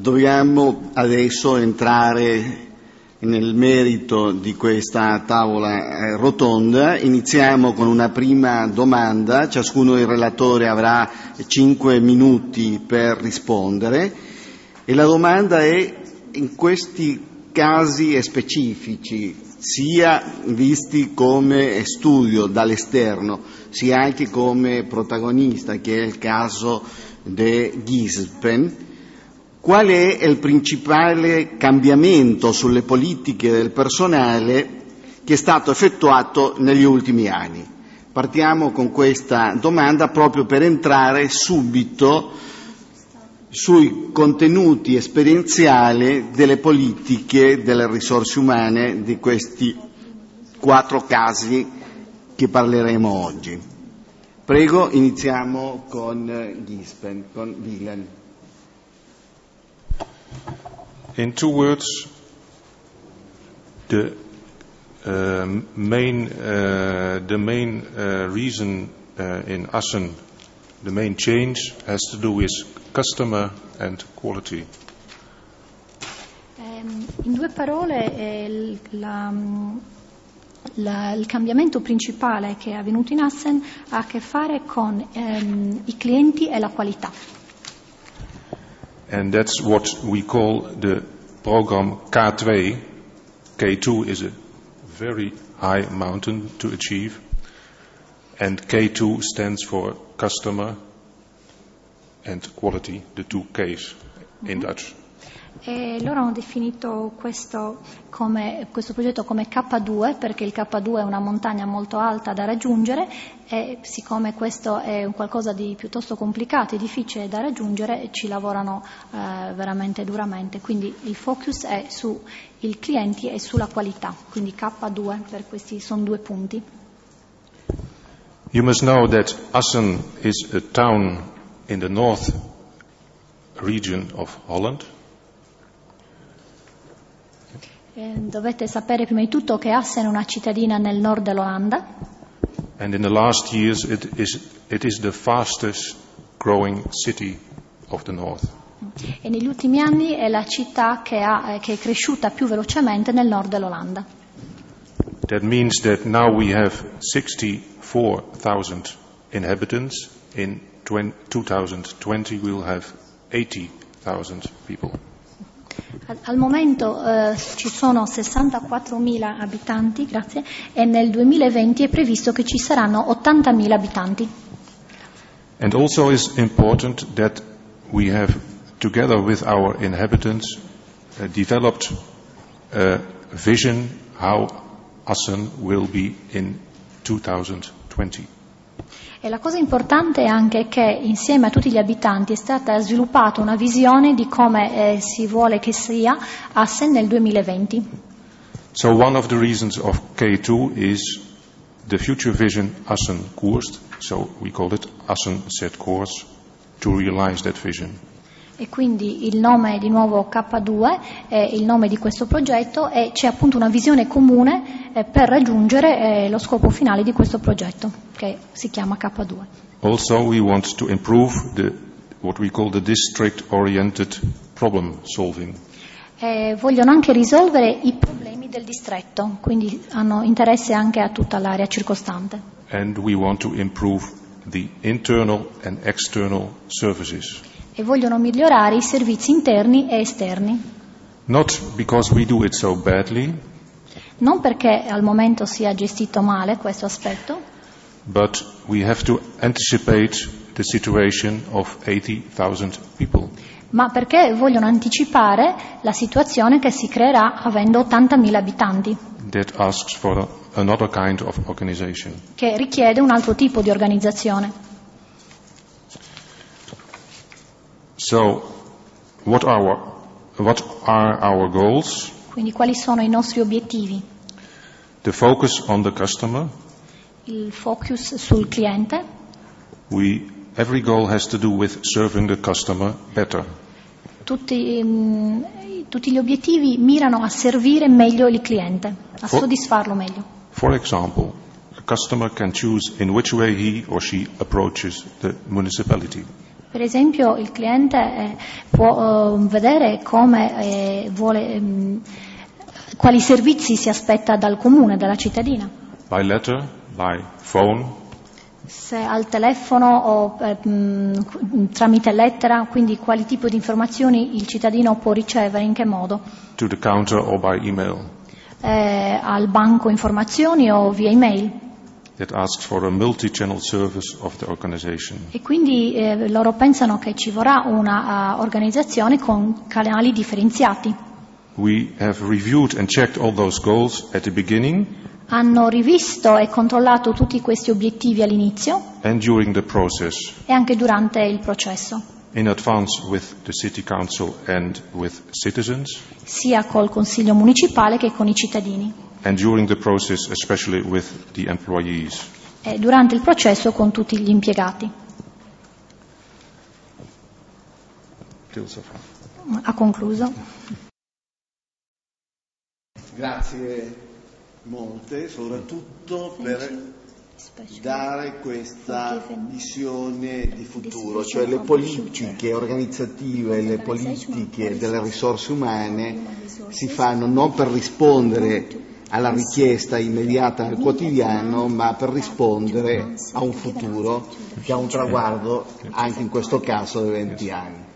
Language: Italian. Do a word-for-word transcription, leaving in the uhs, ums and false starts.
Dobbiamo adesso entrare nel merito di questa tavola rotonda. Iniziamo con una prima domanda, ciascuno il relatore avrà cinque minuti per rispondere e la domanda è: in questi casi specifici, sia visti come studio dall'esterno, sia anche come protagonista, che è il caso di Gispen, qual è il principale cambiamento sulle politiche del personale che è stato effettuato negli ultimi anni? Partiamo con questa domanda proprio per entrare subito sui contenuti esperienziali delle politiche delle risorse umane di questi quattro casi che parleremo oggi. Prego, iniziamo con Gispen, con Willem. In two words, the uh, main uh, the main uh, reason uh, in Assen, the main change has to do with customer and quality. Um, in due parole, eh, la, la, il cambiamento principale che è avvenuto in Assen ha a che fare con um, i clienti e la qualità. And that's what we call the program K two. K two is a very high mountain to achieve, and K two stands for customer and quality, the two K's in mm-hmm. Dutch. E loro hanno definito questo, come, questo progetto come K due, perché il K due è una montagna molto alta da raggiungere e siccome questo è un qualcosa di piuttosto complicato e difficile da raggiungere, ci lavorano eh, veramente duramente. Quindi il focus è sui clienti e sulla qualità, quindi K due, per questi sono due punti. You must know that Assen is a town in the north region of Holland. Eh, dovete sapere prima di tutto che Assen è una cittadina nel nord dell'Olanda. And in the last years it is it is the fastest growing city of the north. E negli ultimi anni è la città che, ha, che è cresciuta più velocemente nel nord dell'Olanda. That means that now we have sixty-four thousand inhabitants. In twenty twenty we'll have eighty thousand people. Al momento eh, ci sono sessantaquattromila abitanti, grazie, e nel duemilaventi è previsto che ci saranno ottantamila abitanti. And also is important that we have, together with our inhabitants, uh, developed a vision how Assen will be in twenty twenty. E la cosa importante è anche che insieme a tutti gli abitanti è stata sviluppata una visione di come eh, si vuole che sia Assen nel duemilaventi. So one of the reasons of K two is the future vision Assen Koers, so we call it Assen Set Course, to realize that vision. E quindi il nome di nuovo K due è il nome di questo progetto e c'è appunto una visione comune eh, per raggiungere eh, lo scopo finale di questo progetto, che si chiama K due. Also we want to improve the, what we call the district-oriented problem solving. E vogliono anche risolvere i problemi del distretto, quindi hanno interesse anche a tutta l'area circostante. And we want to improve the internal and external services. E vogliono migliorare i servizi interni e esterni. Not because we do it so badly, non perché al momento sia gestito male questo aspetto, but we have to anticipate the situation of eighty thousand people. ma perché vogliono anticipare la situazione che si creerà avendo ottantamila abitanti. That asks for a, another kind of organization. Che richiede un altro tipo di organizzazione. So, what are, what are our goals? Quindi quali sono i nostri obiettivi? The focus on the customer. Il focus sul cliente. We, every goal has to do with serving the customer better. Tutti, mh, tutti gli obiettivi mirano a servire meglio il cliente, a for, soddisfarlo meglio. For example, a customer can choose in which way he or she approaches the municipality. Per esempio il cliente eh, può eh, vedere come eh, vuole, ehm, quali servizi si aspetta dal comune, dalla cittadina. By letter, by phone, Se al telefono o eh, mh, tramite lettera, quindi quali tipo di informazioni il cittadino può ricevere, in che modo? to the counter or by email. Eh, al banco informazioni o via email. It asks for a multi-channel service of the organization. E quindi eh, loro pensano che ci vorrà una uh, organizzazione con canali differenziati. We have reviewed and checked all those goals at the beginning Hanno rivisto e controllato tutti questi obiettivi all'inizio and during the process, e anche durante il processo, in advance with the city council and with citizens, sia col Consiglio municipale che con i cittadini, and during the process especially with the employees. e durante il processo con tutti gli impiegati. Ha concluso. Grazie molte, soprattutto per dare questa visione di futuro, cioè le politiche organizzative, le politiche delle risorse umane si fanno non per rispondere alla richiesta immediata nel quotidiano, ma per rispondere a un futuro che ha un traguardo anche in questo caso di venti anni.